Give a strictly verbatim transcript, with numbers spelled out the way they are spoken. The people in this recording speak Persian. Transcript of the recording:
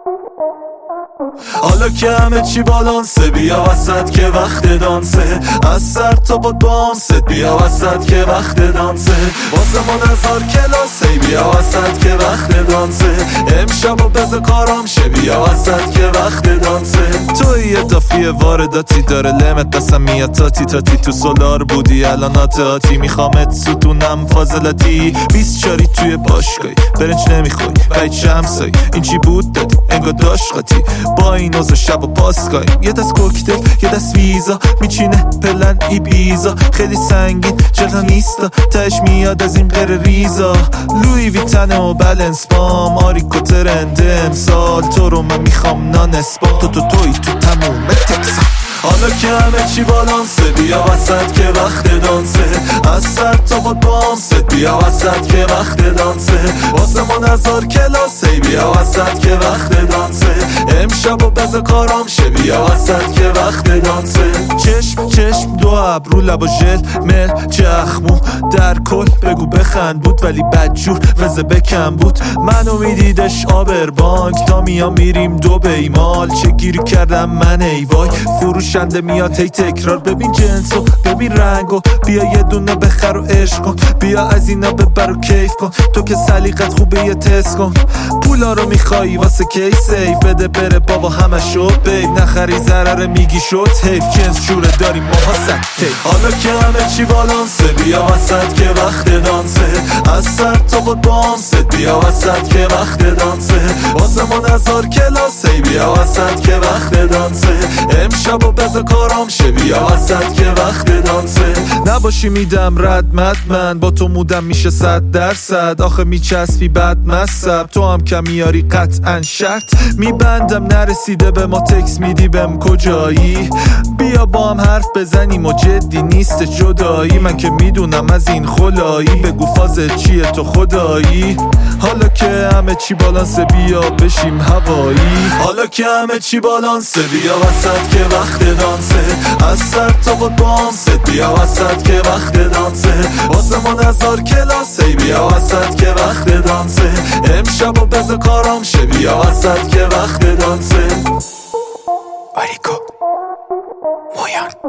حالا که همه چی بالانسه بیا وسط که وقت دانسه، از سر تا با بامست بیا وسط که وقت دانسه، واسه من هزار کلاسه بیا وسط که وقت دانسه، امشب و بز کارام شه بیا وسط که وقت دانسه. توی اضافی وارداتی داره لمت دستم میاد تاتی تاتی، تو سولار بودی الان آتی میخوامت ستونم فاضلاتی، بیست چاری توی باشگاهی برنج نمیخوای بایت شمسایی، این چی بود دادی انگار داشت قاطی، با این اوزا شب و پاسگاهیم، یه دست کوکتل یه دست ویزا میچینه پلن ای بیزا، خیلی سنگین چرا نیستا تش میاد از این غیر ریزا، لوی ویتن و بلنس بام آریکو ترنده امسال، تو رو من میخوام نان اسپام، تو تو توی تو تموم تکسا. حالا که همه چی بالانسه بیا وسط که وقت دانسه، از سر تا با بامست بیا وسط که وقت دانسه، واسه من هزار کلاسه بیا وسط که وقت دانسه، امشب و بز کارام شه بیا وسط که وقت دانسه. چشم چشم دو ابرو لب و ژل مل چخمو در کل بگو بخند بود ولی بدجور وزه بکم بود، منو میدیدش آبر بانک تا میام میریم دو بیمال، چه گیری کردم من ای وای فروشنده میاد هی تکرار، ببین جنسو ببین رنگو بیا یه دونه بخر و عشق کن، بیا از اینا ببر و کیف کن، تو که سلیقت خوبه یه تست کن، پولا رو میخوایی واسه کی سیف بده بره بابا همه شو بیب، نخری ضرر میگی شد حیف جنس شوره داریم ماها سکته. حالا که همه چی بالانسه بیا وسط که وقت دانسه، از سر تا با بامست بیا وسط که وقت دانسه، واسه من هزار کلاسه بیا وسط که وقت دانسه، امشب و بز کارام شه بیا وسط که وقت دانسه. نباشی میدم رد مد من با تو مودم میشه صد درصد، آخه میچسبی بد مصب تو هم کم میاری قطعا شرط میبندم، نرسیده به ما تکس میدی بهم کجایی، بیا با هم حرف بزنیم و جدی نیست جدایی، من که میدونم از این خلایی بگو فازت چیه تو خدایی. حالا که همه چی بالانسه بیا بشیم هوایی، حالا که همه چی بالانسه بیا وسط که وقت دانسه، از سر تا با بامست بیا وسط که وقت دانسه، واسه من هزار کلاسه بیا وسط که وقت دانسه، امشب و بز کارام شه بیا وسط که وقت دانسه. آریکو مویان